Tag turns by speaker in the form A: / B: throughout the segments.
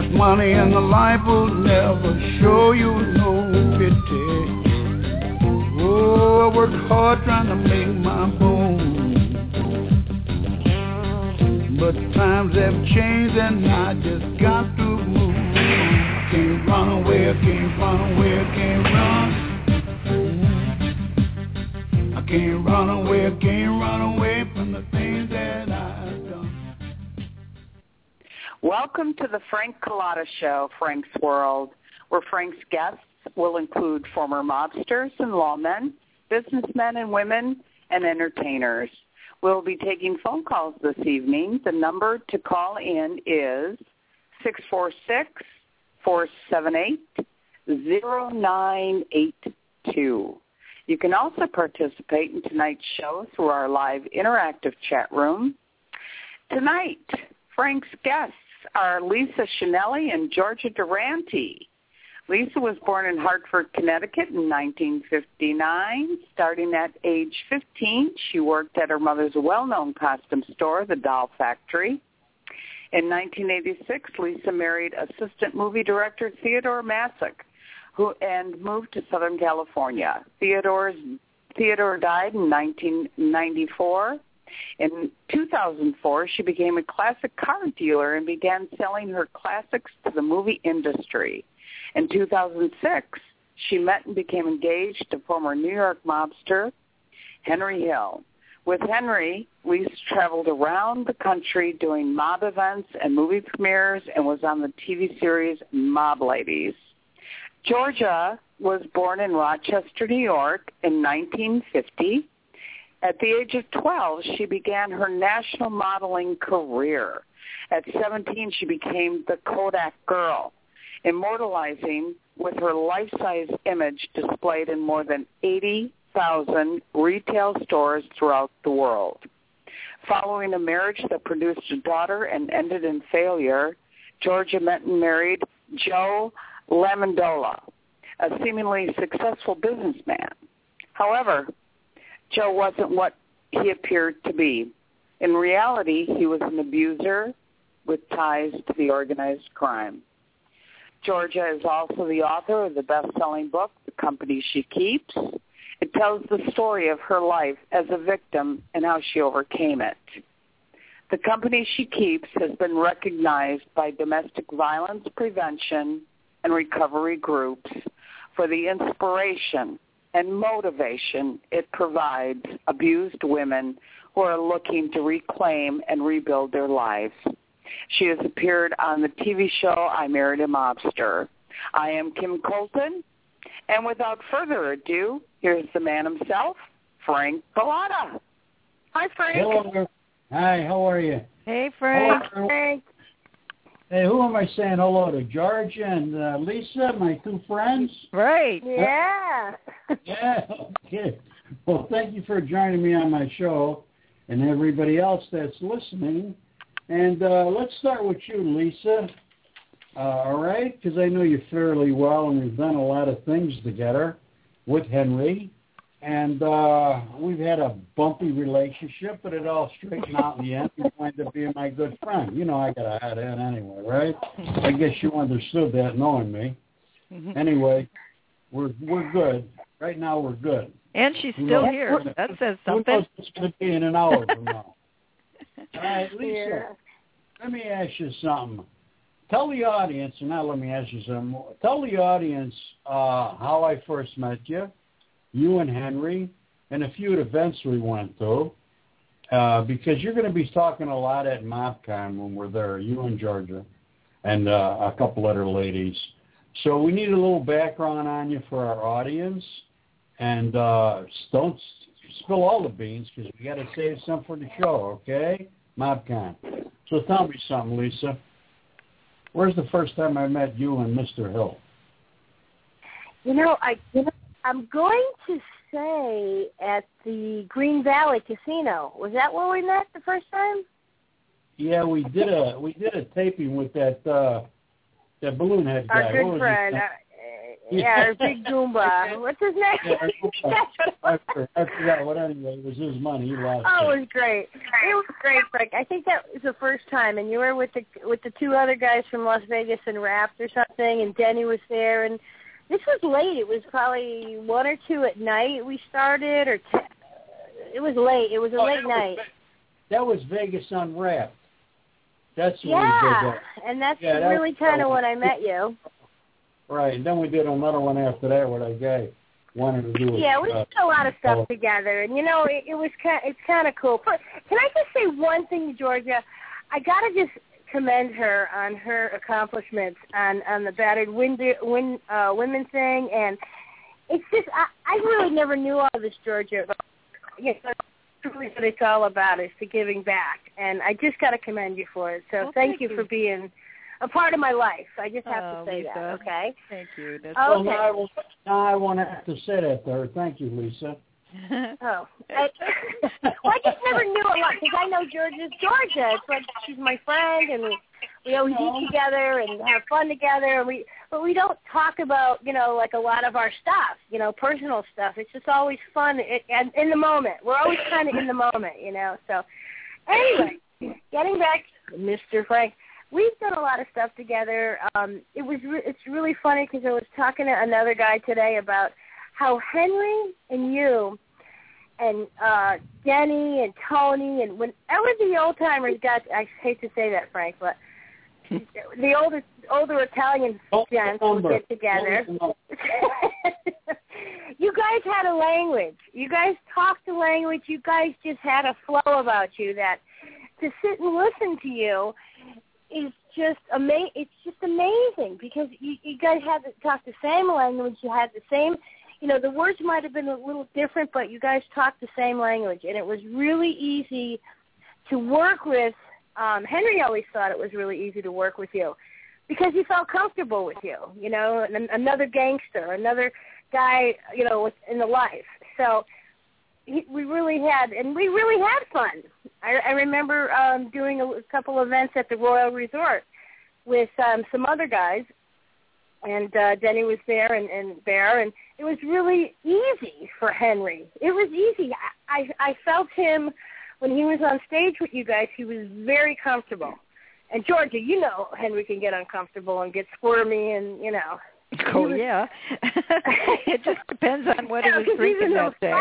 A: money and the life will never show you no pity. Oh, I worked hard trying to make my bones, but times have changed and I just got to move. I can't run away, I can't run away, I can't run. I can't run away, I can't run away from the things that I've done.
B: Welcome to the Frank Cullotta Show, Frank's World, where Frank's guests will include former mobsters and lawmen, businessmen and women, and entertainers. We'll be taking phone calls this evening. The number to call in is 646-478-0982. You can also participate in tonight's show through our live interactive chat room. Tonight, Frank's guests are Lisa Schinelli and Georgia Durante. Lisa was born in Hartford, Connecticut in 1959. Starting at age 15, she worked at her mother's well-known costume store, the Doll Factory. In 1986, Lisa married assistant movie director Theodore Masick, and moved to Southern California. Theodore died in 1994. In 2004, she became a classic car dealer and began selling her classics to the movie industry. In 2006, she met and became engaged to former New York mobster Henry Hill. With Henry, Lisa traveled around the country doing mob events and movie premieres and was on the TV series Mob Ladies. Georgia was born in Rochester, New York in 1950. At the age of 12, she began her national modeling career. At 17, she became the Kodak Girl, immortalizing with her life-size image displayed in more than 80,000 retail stores throughout the world. Following a marriage that produced a daughter and ended in failure, Georgia met and married Joe Lamondola, a seemingly successful businessman. However, Joe wasn't what he appeared to be. In reality, he was an abuser with ties to the organized crime. Georgia is also the author of the best-selling book, The Company She Keeps. It tells the story of her life as a victim and how she overcame it. The Company She Keeps has been recognized by domestic violence prevention and recovery groups for the inspiration and motivation it provides abused women who are looking to reclaim and rebuild their lives. She has appeared on the TV show I Married a Mobster. I am Kim Colton, and without further ado, here's the man himself, Frank Cullotta. Hi, Frank.
C: Hello. Hi, how are you?
D: Hey, Frank.
C: Hello. Frank. Hey, who am I saying hello to? Georgia and Lisa, my two friends?
D: Right.
E: Yeah.
C: Yeah, okay. Well, thank you for joining me on my show and everybody else that's listening. And let's start with you, Lisa, all right? Because I know you fairly well, and we've done a lot of things together with Henry. And we've had a bumpy relationship, but it all straightened out in the end. You wind up being my good friend. You know I got a hot head anyway, right? I guess you understood that knowing me.
D: Mm-hmm.
C: Anyway, we're good. Right now we're good.
D: And she's still here. That says something.
C: Who knows what's going to be in an hour from now? All right, Lisa, let me ask you something. Tell the audience, and now let me ask you something more. Tell the audience how I first met you and Henry, and a few events we went to, because you're going to be talking a lot at MobCon when we're there, you and Georgia, and a couple other ladies. So we need a little background on you for our audience, and don't spill all the beans, because we got to save some for the show, okay? MobCon. So tell me something, Lisa. Where's the first time I met you and Mr. Hill?
E: I'm going to say at the Green Valley Casino. Was that where we met the first time?
C: Yeah, we did a taping with that balloon head guy.
E: Our good friend. our big Goomba. What's his name?
C: I forgot what anyway. It was his money. He lost
E: it was great. It was great, Frank. I think that was the first time, and you were with the two other guys from Las Vegas and Wrapped or something, and Denny was there, and this was late. It was probably 1 or 2 at night we started, or it was late. It was a late night.
C: That was Vegas Unwrapped. That's when we did that.
E: And that's really kind of when I met you.
C: Right, and then we did another one after that where that guy wanted to do it.
E: Yeah, we did a lot of stuff together, and it's kind of cool. But can I just say one thing to Georgia? I got to just commend her on her accomplishments on the battered women thing, and it's just I really never knew all this, Georgia. But, that's really what it's all about, is the giving back, and I just got to commend you for it. So thank you for being a part of my life. I just have to say
D: Lisa.
E: that, okay?
D: Thank you. That's
C: Well, now I won't have to say that to her. Thank you, Lisa.
E: I just never knew a lot, because I know Georgia's Georgia. It's like she's my friend, and we always eat together and have fun together. But we don't talk about, like a lot of our stuff, personal stuff. It's just always fun and in the moment. We're always kind of in the moment, So anyway, getting back to Mr. Frank, we've done a lot of stuff together. It's really funny because I was talking to another guy today about how Henry and you and Denny and Tony, and whenever the old timers got, I hate to say that, Frank, but the older Italian gents would get together. You guys had a language. You guys talked a language. You guys just had a flow about you that to sit and listen to you is just amazing. It's just amazing because you guys had to talk the same language. You had the same, the words might have been a little different, but you guys talked the same language, and it was really easy to work with. Henry always thought it was really easy to work with you because he felt comfortable with you, another gangster, another guy, in the life. So we really had fun. I remember doing a couple events at the Royal Resort with some other guys, and Denny was there and Bear, and it was really easy for Henry. It was easy. I felt him when he was on stage with you guys. He was very comfortable. And Georgia, Henry can get uncomfortable and get squirmy, and
D: Oh, yeah. It just depends on what he was drinking that day.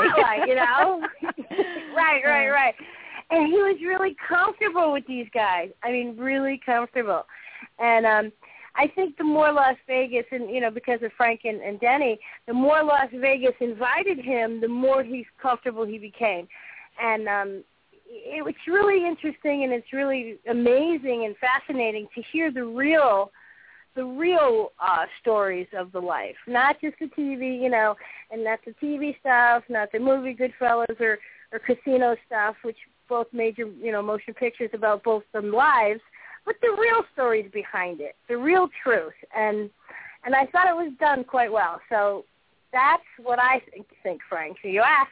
E: Right. And he was really comfortable with these guys. I mean, really comfortable. And I think the more Las Vegas, and, because of Frank and Denny, the more Las Vegas invited him, the more comfortable he became. And it's really interesting, and it's really amazing and fascinating to hear the real stories of the life, not just the TV, and not the TV stuff, not the movie Goodfellas or Casino stuff, which both major, motion pictures about both them lives, but the real stories behind it, the real truth, and I thought it was done quite well. So that's what I think, Frank. So you asked.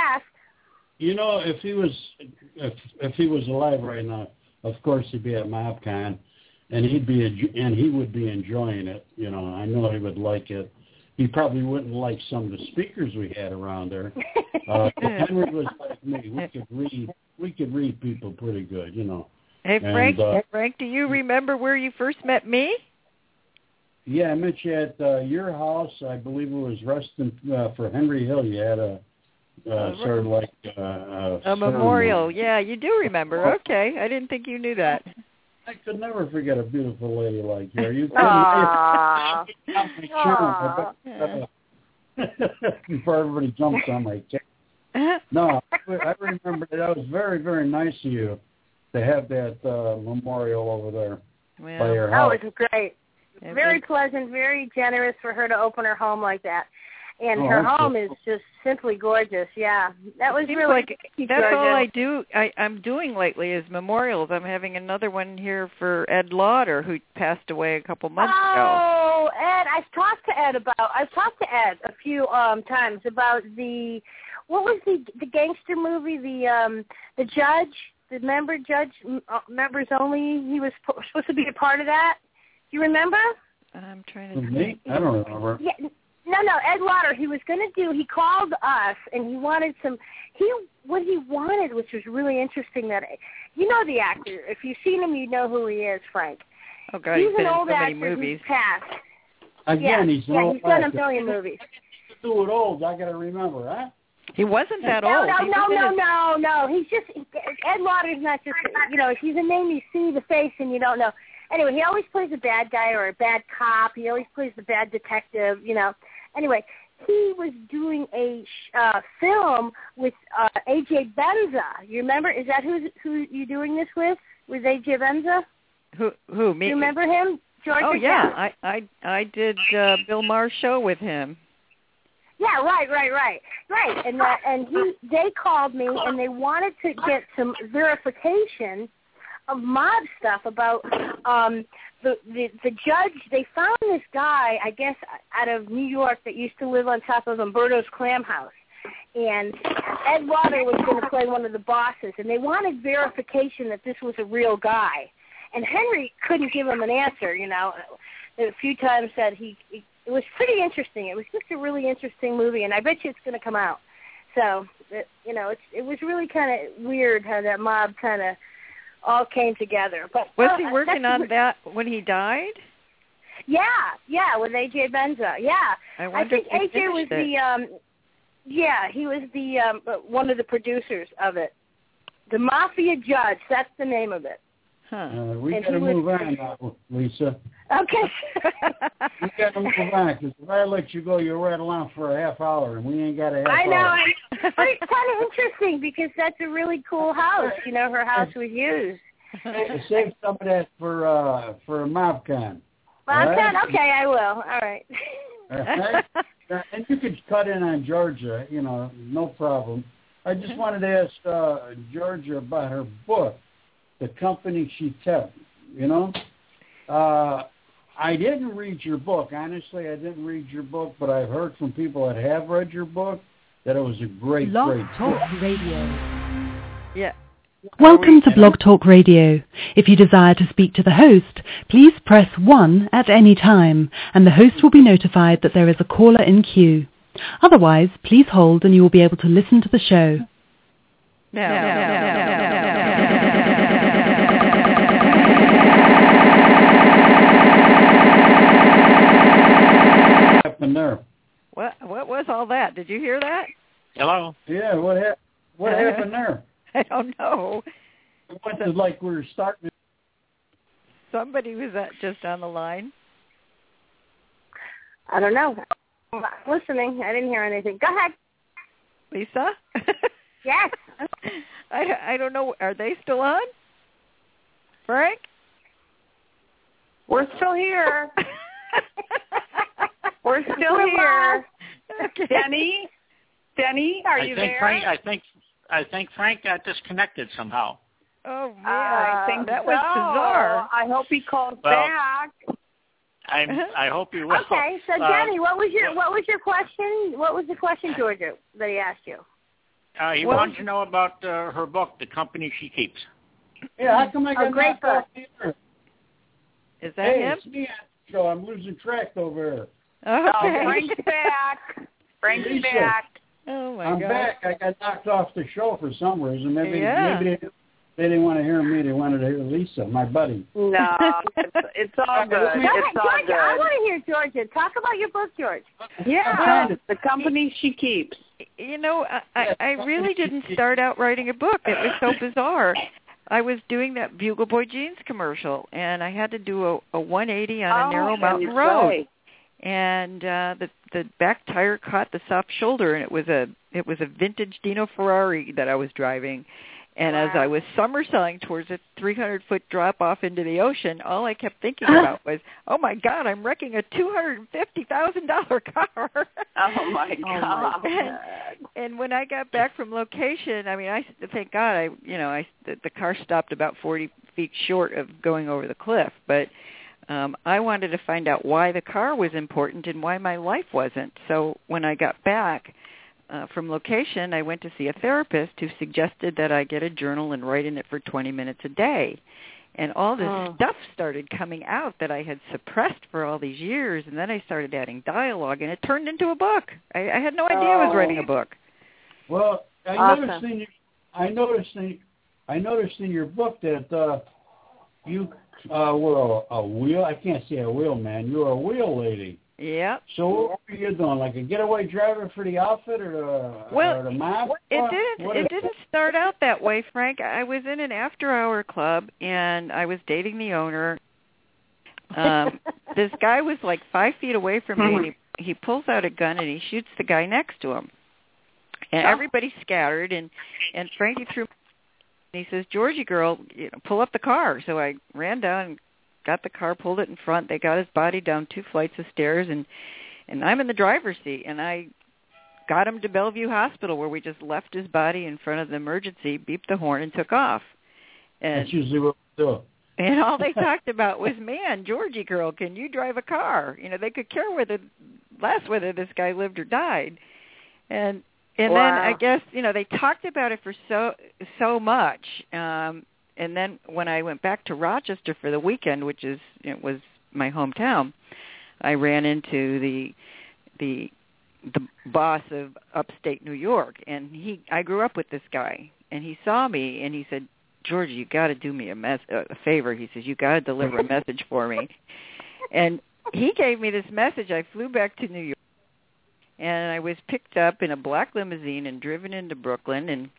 C: If he was alive right now, of course he'd be at MobCon, and he would be enjoying it. I know he would like it. He probably wouldn't like some of the speakers we had around there. Henry was like me. We could read people pretty good,
D: Hey, Frank, do you remember where you first met me?
C: Yeah, I met you at your house. I believe it was resting for Henry Hill. You had a sort of like
D: a memorial. Yeah, you do remember. Okay, I didn't think you knew that.
C: I could never forget a beautiful lady like you. You before everybody jumps on my case. No, I remember that was very, very nice of you to have that memorial over there by your house.
E: Oh, it was great. Very pleasant, very generous for her to open her home like that. And her home is just simply gorgeous. Yeah, that was really
D: like that's all I'm doing lately is memorials. I'm having another one here for Ed Lauder, who passed away a couple months ago.
E: Oh, Ed! I've talked to Ed a few times about what was the gangster movie? The Judge, the members only. He was supposed to be a part of that. Do you remember?
D: I'm trying to
C: think. I don't remember.
E: Yeah, no, Ed Lauder. He called us, and he wanted what he wanted, which was really interesting, that, you know the actor. If you've seen him, you know who he is, Frank.
D: Oh, God,
E: he's
D: been
E: an old
D: in so many
E: actor
D: movies.
E: who's passed.
C: Again, he's
E: done a million movies.
C: Do it old, I got to remember, huh?
D: He wasn't that old.
E: No. He's just, Ed Lauder's not just, he's a name you see the face and you don't know. Anyway, he always plays a bad guy or a bad cop. He always plays the bad detective, Anyway, he was doing a film with A.J. Benza. You remember? Is that who you're doing this with A.J. Benza?
D: Who, me?
E: You remember him? Georgia?
D: Oh, yeah. I did Bill Maher's show with him.
E: Yeah, right. And they called me and they wanted to get some verification of mob stuff about the judge. They found this guy, I guess, out of New York that used to live on top of Umberto's Clam House. And Ed Lauder was going to play one of the bosses, and they wanted verification that this was a real guy. And Henry couldn't give him an answer, A few times said it was pretty interesting. It was just a really interesting movie, and I bet you it's going to come out. So, it was really kind of weird how that mob kind of all came together. But
D: was he working on that when he died?
E: Yeah, with A.J. Benza. Yeah, I think A.J. was he was the one of the producers of it. The Mafia Judge. That's the name of it.
D: Huh.
C: We got to move on now, Lisa.
E: Okay.
C: We got to move on, because if I let you go, you'll rattle on for a half hour, and we ain't got a half hour.
E: I know. But it's kind of interesting, because that's a really cool house. Her house was used.
C: Save some of that for a MobCon.
E: MobCon? Right? Okay, I will. All right.
C: All right. And you could cut in on Georgia, no problem. I just wanted to ask Georgia about her book, The Company She Kept, I didn't read your book. Honestly, I didn't read your book, but I've heard from people that have read your book that it was a great
F: Blog
C: book.
F: Talk Radio.
D: Yeah.
F: Welcome to Blog Talk Radio. If you desire to speak to the host, please press 1 at any time, and the host will be notified that there is a caller in queue. Otherwise, please hold and you will be able to listen to the show.
C: What happened there?
D: What was all that? Did you hear that?
G: Hello?
C: Yeah, what happened there?
D: I don't know.
C: It was like we were starting.
D: Somebody was just on the line.
E: I don't know. I'm listening. I didn't hear anything. Go ahead.
D: Lisa?
E: Yes.
D: I don't know. Are they still on? Frank?
B: We're still here. We're still here.
D: Okay.
B: Denny, are you there?
G: I think Frank got disconnected somehow.
D: Oh man,
B: I think
D: that was bizarre.
B: I hope he calls back.
G: I hope he will.
E: Okay, so Denny, what was your question? What was the question, Georgia, that he asked you?
G: He wanted to know about her book, The Company She Keeps.
C: Yeah, how come I got
E: great book.
D: Is that him?
C: It's me, Joe. I'm losing track over here.
D: Okay.
B: Frank's back. Frank's back.
D: Oh my
C: I'm
D: God.
C: back. I got knocked off the show for some reason. Maybe they didn't want to hear me. They wanted to hear Lisa, my buddy.
B: No, it's all good. It's all
E: Georgia,
B: good.
E: I want to hear Georgia. Talk about your book, George.
B: Yeah, The Company She Keeps.
D: I really didn't start out writing a book. It was so bizarre. I was doing that Bugle Boy Jeans commercial, and I had to do a 180 on a narrow mountain road.
B: Right.
D: And the back tire caught the soft shoulder, and it was a vintage Dino Ferrari that I was driving. And as I was somersaulting towards a 300-foot drop off into the ocean, all I kept thinking about was, "Oh my God, I'm wrecking a $250,000 car."
B: Oh my God!
D: And when I got back from location, I mean, thank God, the car stopped about 40 feet short of going over the cliff, but. I wanted to find out why the car was important and why my life wasn't. So when I got back from location, I went to see a therapist who suggested that I get a journal and write in it for 20 minutes a day. And all this stuff started coming out that I had suppressed for all these years, and then I started adding dialogue, and it turned into a book. I had no idea I was writing a book.
C: Well, I noticed in your book that you were a wheel. I can't say a wheel man. You were a wheel lady.
D: Yep.
C: So what were you doing? Like a getaway driver for the outfit or the mob?
D: It didn't start out that way, Frank. I was in an after-hour club, and I was dating the owner. This guy was like 5 feet away from me, and he pulls out a gun, and he shoots the guy next to him. And everybody scattered, and Frankie threw me, and he says, Georgie girl, pull up the car. So I ran down and got the car, pulled it in front. They got his body down 2 flights of stairs, and I'm in the driver's seat, and I got him to Bellevue Hospital, where we just left his body in front of the emergency, beeped the horn, and took off. And
C: that's usually what we do.
D: And all they talked about was, man, Georgie girl, can you drive a car? They could care less whether this guy lived or died. And then I guess, they talked about it for so much. And then when I went back to Rochester for the weekend, which was my hometown, I ran into the boss of upstate New York, and I grew up with this guy, and he saw me and he said, Georgie, you got to do me a favor. He says, you got to deliver a message for me. And he gave me this message. I flew back to New York, and I was picked up in a black limousine and driven into Brooklyn and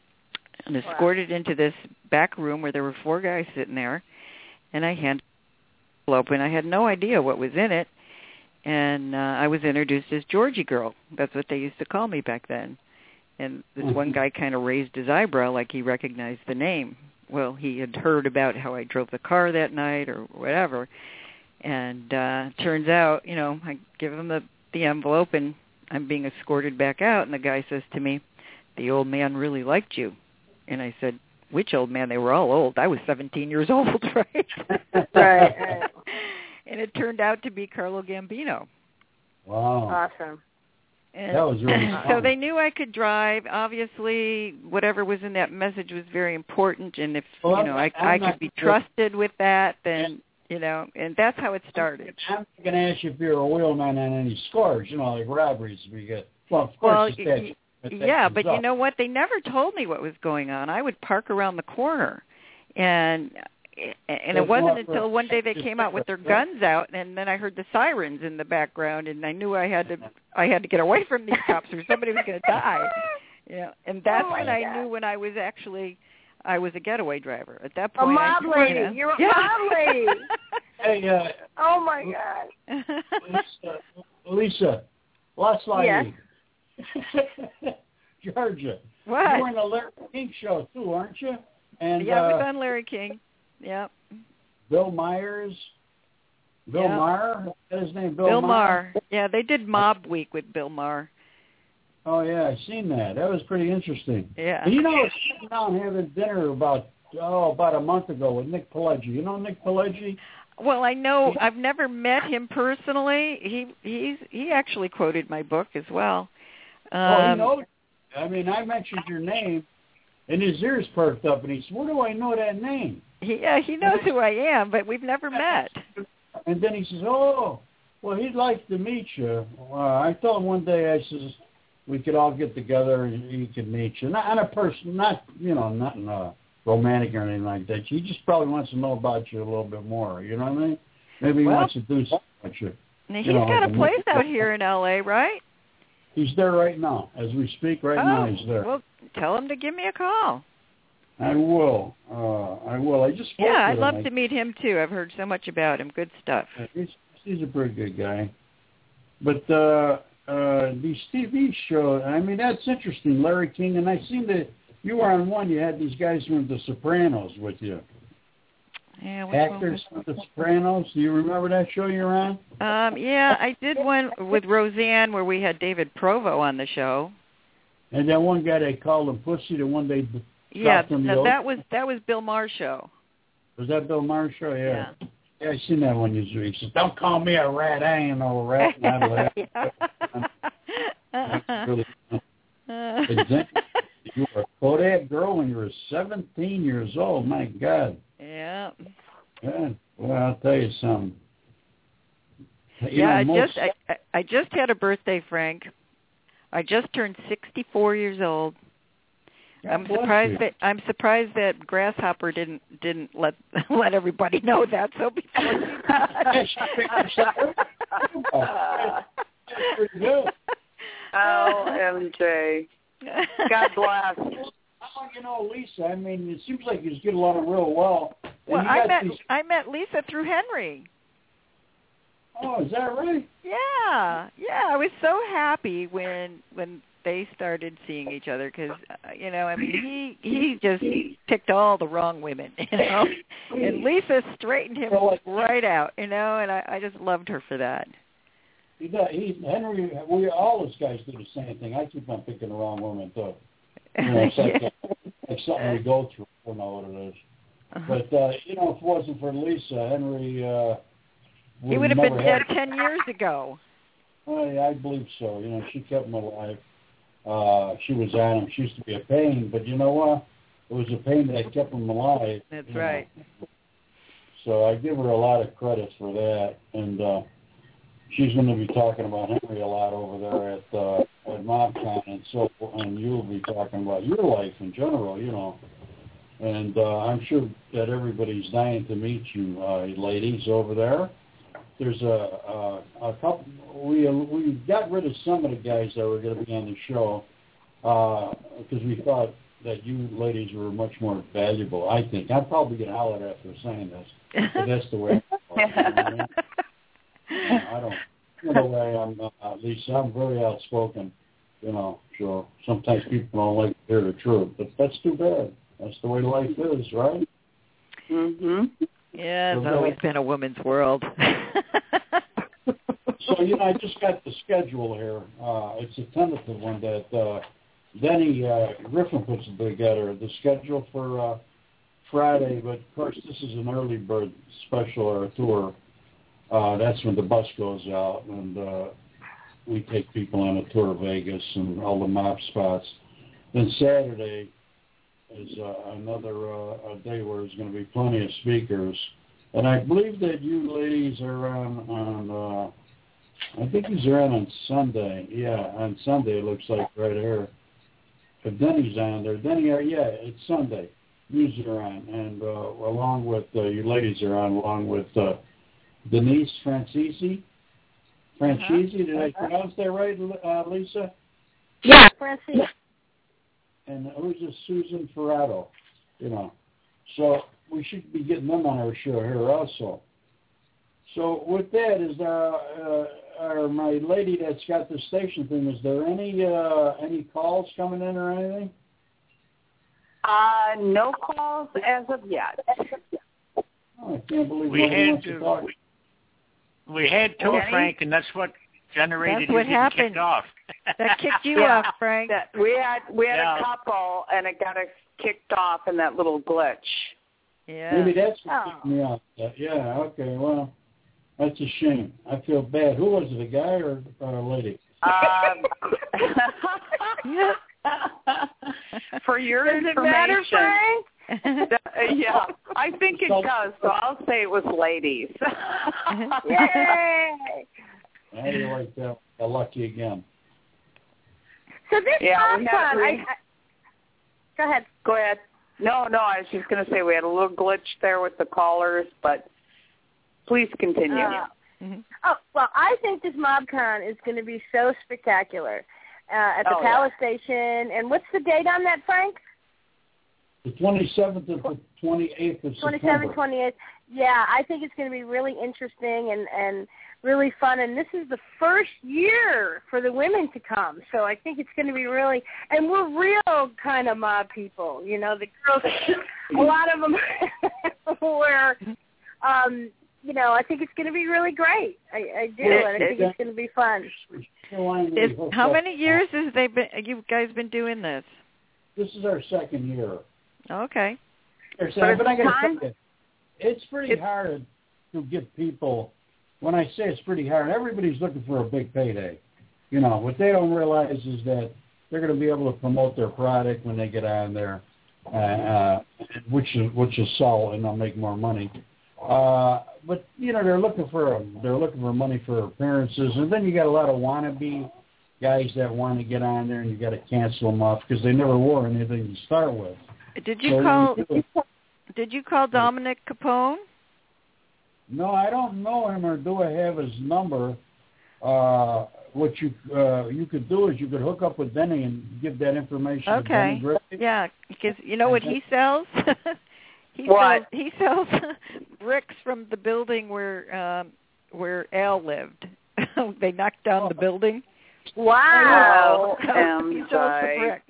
D: escorted into this back room where there were 4 guys sitting there, and I handed the envelope, and I had no idea what was in it, and I was introduced as Georgie girl. That's what they used to call me back then. And this one guy kind of raised his eyebrow like he recognized the name. Well, he had heard about how I drove the car that night or whatever, and turns out, I give him the envelope, and I'm being escorted back out, and the guy says to me, the old man really liked you. And I said, which old man? They were all old. I was 17 years old, right?
E: Right.
D: And it turned out to be Carlo Gambino.
C: Wow.
E: Awesome.
D: And
C: that was really fun.
D: So they knew I could drive. Obviously, whatever was in that message was very important. And if, I could be trusted with that, then, and that's how it started.
C: I'm going to ask you if you're a wheelman on any scores, like robberies. Well, of course,
D: yeah, but you know what? They never told me what was going on. I would park around the corner, and it wasn't until one day they came out with their guns out, and then I heard the sirens in the background, and I knew I had to get away from these cops, or somebody was going to die. And that's when I knew when I was a getaway driver. At that point,
E: a mob lady. You're a mob lady.
C: Hey,
E: oh my God.
C: Lisa, last slide.
E: Yes.
C: Georgia.
D: What?
C: You were in the Larry King show too, aren't you? And
D: yeah, I was on Larry King. Yep.
C: Bill Myers. Bill Maher? Is that his name?
D: Bill Maher. Yeah, they did Mob Week with Bill Maher.
C: Oh yeah, I've seen that. That was pretty interesting.
D: Yeah.
C: And I was sitting down having dinner about a month ago with Nick Pileggi. You know Nick Pileggi?
D: Well, I know. I've never met him personally. He actually quoted my book as well.
C: He knows. I mean, I mentioned your name, and his ears perked up, and he said, where do I know that name?
D: Yeah, he knows who I am, but we've never met.
C: And then he says, well, he'd like to meet you. I told him one day, I says, we could all get together and he could meet you. Not on a person, not in a romantic or anything like that. He just probably wants to know about you a little bit more. You know what I mean? Maybe he wants to do something with you.
D: He's got a place out here in L.A., right?
C: He's there right now. As we speak now, he's there.
D: Well, tell him to give me a call.
C: I will. I just spoke
D: I'd
C: to
D: love
C: him.
D: to meet him, too. I've heard so much about him. Good stuff.
C: He's a pretty good guy. But these TV shows, I mean, that's interesting, Larry King. And I seen that you were on one. You had these guys from The Sopranos with you.
D: Yeah,
C: actors from The Sopranos. Do you remember that show you were on?
D: Yeah, I did one with Roseanne where we had David Provo on the show.
C: And that one guy they called him Pussy, the one they
D: that was Bill Maher's show.
C: Was that Bill Maher's show? Yeah, I seen that one. He says, "Don't call me a rat. I ain't no rat." Really, you were a Kodak girl when you were 17 years old. My God.
D: Yeah. Yeah.
C: Yeah. Well, I'll tell you something.
D: I just had a birthday, Frank. I just turned 64 years old. I'm surprised that Grasshopper didn't let everybody know that. So before
C: pretty good.
B: Oh, MJ. God bless.
C: Oh, you know, Lisa, I mean, it seems like you get along real well.
D: Well, I met Lisa through Henry.
C: Oh, is that right?
D: Yeah. I was so happy when they started seeing each other because, I mean, he just picked all the wrong women, and Lisa straightened him right out, and I just loved her for that.
C: Henry, all those guys do the same thing. I keep on picking the wrong women, too. It's like something we go through. I don't know what it is. But, if it wasn't for Lisa, Henry...
D: he would have been dead 10 years ago.
C: I believe so. She kept him alive. She was on him. She used to be a pain, but you know what? It was a pain that kept him alive.
D: That's right.
C: So I give her a lot of credit for that. And she's going to be talking about Henry a lot over there at MobCon, and you'll be talking about your life in general, And I'm sure that everybody's dying to meet you, ladies, over there. There's a couple. We got rid of some of the guys that were going to be on the show because we thought that you ladies were much more valuable. I think I'm probably going to holler after saying this, but that's the way I don't. The way I'm, Lisa. I'm very outspoken. So sometimes people don't like to hear the truth, but that's too bad. That's the way life is, right?
B: Mhm.
C: So
D: Yeah, it's always been a woman's world.
C: So, I just got the schedule here. It's a tentative one that Denny Griffin puts together, the schedule for Friday. But, of course, this is an early bird special or a tour. That's when the bus goes out, and we take people on a tour of Vegas and all the mob spots. Then Saturday is another day where there's going to be plenty of speakers. And I believe that you ladies are on I think he's around on Sunday. Yeah, on Sunday it looks like right here. But Denny's on there. It's Sunday. You are on. And along with, you ladies are on, along with Denise Francisi. Did I pronounce that right, Lisa?
E: Yeah, Francisi.
C: And who's this Susan Ferrato? So we should be getting them on our show here also. So with that, is there, my lady that's got the station thing, is there any calls coming in or anything?
B: No calls as of yet.
C: Oh, I can't believe
G: we had two, Frank, and that's what generated you getting kicked off.
D: That kicked you off, Frank.
B: We had a couple, and it got us kicked off in that little glitch.
D: Yeah.
C: Maybe that's what kicked me off. Yeah, okay, well, that's a shame. I feel bad. Who was it, a guy or a lady?
B: For your information.
E: Does it matter, Frank?
B: Yeah, I think it does, so I'll say it was ladies.
E: Yay!
C: How do you like that? Lucky again.
E: So this MobCon, go ahead.
B: Go ahead. No, I was just going to say we had a little glitch there with the callers, but please continue.
E: Oh, well, I think this MobCon is going to be so spectacular at the Palace Station. And what's the date on that, Frank?
C: The 27th to the 28th of September.
E: 27th, 28th. Yeah, I think it's going to be really interesting and really fun. And this is the first year for the women to come. So I think it's going to be really, and we're real kind of mob people. The girls, a lot of them were, I think it's going to be really great. I do, and I think it's going to be fun.
D: How many years has you guys been doing this?
C: This is our second year.
D: Okay.
C: But I got to tell you, it's pretty hard to get people. When I say it's pretty hard, everybody's looking for a big payday. What they don't realize is that they're going to be able to promote their product when they get on there. which is sell and I'll make more money. But they're looking for money for appearances, and then you got a lot of wannabe guys that want to get on there, and you got to cancel them off because they never wore anything to start with.
D: Did you call Dominic Capone?
C: No, I don't know him, or do I have his number? What you could do is you could hook up with Denny and give that information to Denny Gray.
D: Yeah, because you know what he sells? He sells bricks from the building where Al lived. They knocked down the building.
B: Wow.
D: He sells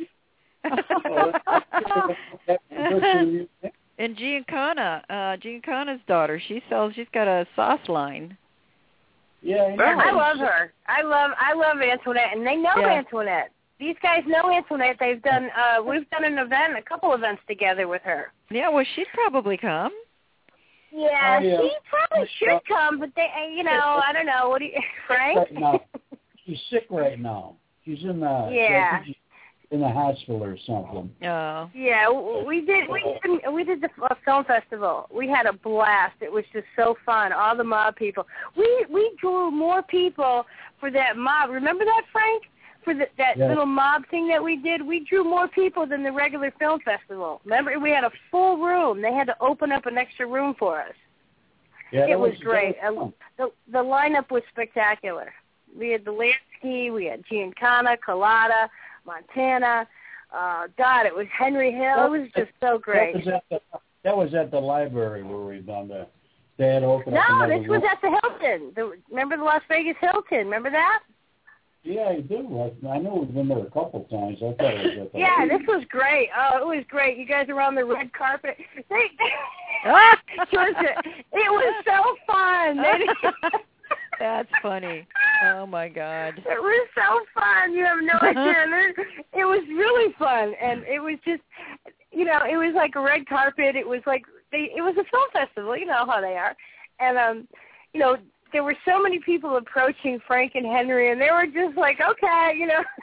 D: the bricks. And Giancana's daughter, she's got a sauce line.
C: Yeah,
E: I love her. I love Antoinette, and they know Antoinette. These guys know Antoinette. We've done a couple events together with her.
D: Yeah, well, she'd probably come.
E: Yeah, she probably should come, but they, I don't know. What do you, Frank?
C: Right now. She's sick right now. She's in the in the hospital or something.
D: Oh.
E: Yeah, we did the film festival. We had a blast. It was just so fun. All the mob people. We drew more people for that mob. Remember that, Frank? For that little mob thing that we did, we drew more people than the regular film festival. Remember, we had a full room. They had to open up an extra room for us.
C: Yeah,
E: it was great. The lineup was spectacular. We had the Lansky, we had Giancana, Collada, Montana. God, it was Henry Hill. It was just so great.
C: That was at the library where we done that. They had opened up
E: No,
C: another
E: this was at the Hilton. Remember the Las Vegas Hilton? Remember that?
C: Yeah, I do. I know we've been there a couple times. I thought it was at the
E: Yeah, this was great. Oh, it was great. You guys were on the red carpet. Georgia, it was so fun.
D: That's funny. Oh, my God.
E: It was so fun. You have no idea. It was really fun. And it was just, it was like a red carpet. It was like, it was a film festival. You know how they are. And, there were so many people approaching Frank and Henry, and they were just like, okay,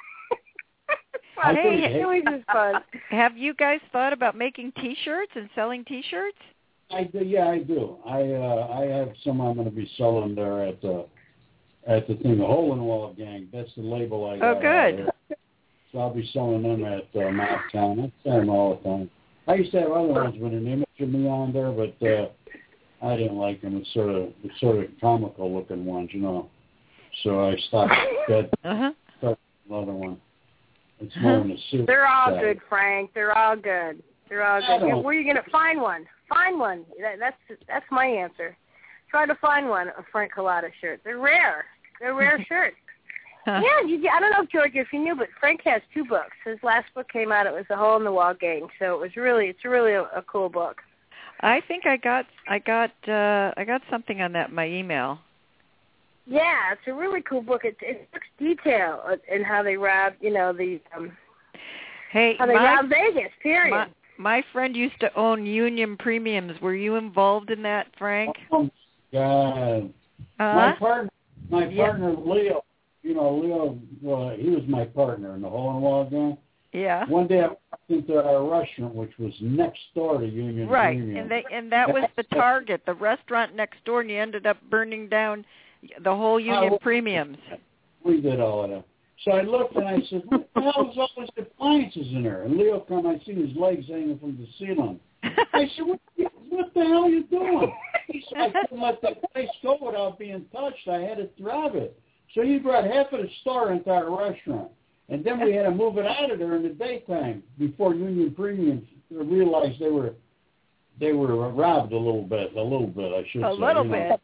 E: It was just fun.
D: Have you guys thought about making T-shirts and selling T-shirts?
C: I do. Yeah, I do. I have some I'm going to be selling there at the thing, the Hole in Wall Gang. That's the label I got.
D: Oh, good.
C: So I'll be selling them at Mobtown. I sell them all the time. I used to have other ones with an image of me on there, but I didn't like them. It's sort of comical looking ones, So I stopped that. Started another one. It's more in a suit.
E: They're all good, Frank. They're all good. Where are you going to find one? Find one. That's my answer. Try to find one, a Frank Collada shirt. They're rare. They're rare shirts. Yeah, I don't know, Georgia, if you knew, but Frank has 2 books. His last book came out. It was the Hole in the Wall Gang. So it's really a cool book.
D: I think I got something on that in my email.
E: Yeah, it's a really cool book. It looks detail in how they robbed, how they robbed Vegas. Period.
D: My friend used to own Union Premiums. Were you involved in that, Frank?
C: Oh, God. My partner, Leo. Leo. He was my partner in the Hole in Wall Gang.
D: Yeah.
C: One day I walked into our restaurant, which was next door to Union Premium.
D: Right, and that was the target, the restaurant next door, and you ended up burning down the whole Union Premiums.
C: We did all of that. So I looked and I said, what the hell is all these appliances in there? And Leo come, I see his legs hanging from the ceiling. I said, what the hell are you doing? He said, I couldn't let that place go without being touched. I had to drive it. So he brought half of the store into our restaurant. And then we had to move it out of there in the daytime before Union Premium realized they were robbed a little bit, I should say.
D: A little bit.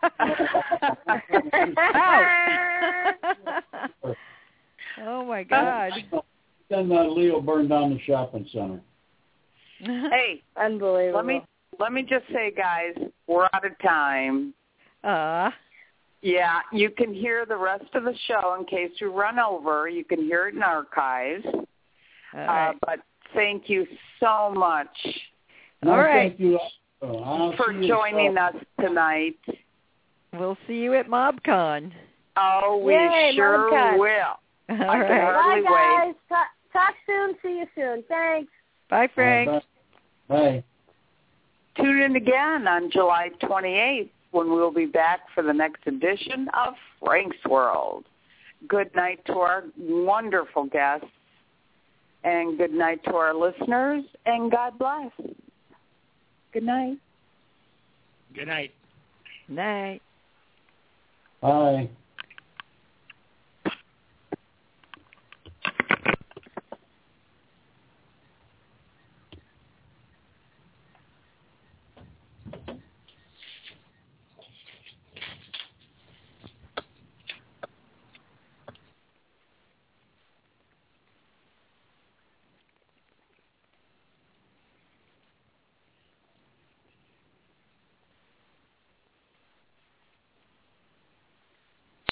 D: Oh, my God.
C: Then Leo burned down the shopping center.
B: Hey,
E: unbelievable.
B: Let me just say, guys, we're out of time. Yeah, you can hear the rest of the show in case you run over. You can hear it in archives.
D: Right.
B: But thank you so much.
D: All right.
C: Thank you
B: for joining us tonight.
D: We'll see you at MobCon.
B: Oh, we sure
E: MobCon.
B: will.
D: All right.
E: Bye, guys. Talk soon. See you soon. Thanks.
D: Bye, Frank.
C: Bye.
B: Tune in again on July 28th when we'll be back for the next edition of Frank's World. Good night to our wonderful guests, and good night to our listeners, and God bless. Good night.
G: Good night.
D: Night.
C: Bye.